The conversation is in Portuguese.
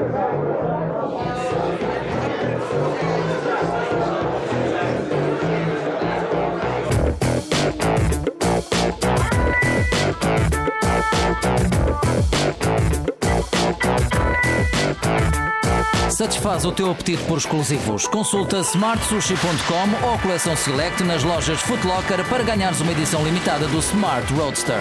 Satisfaz o teu apetite por exclusivos. Consulta smartsushi.com ou a coleção Select nas lojas Foot Locker para ganhares uma edição limitada do Smart Roadster.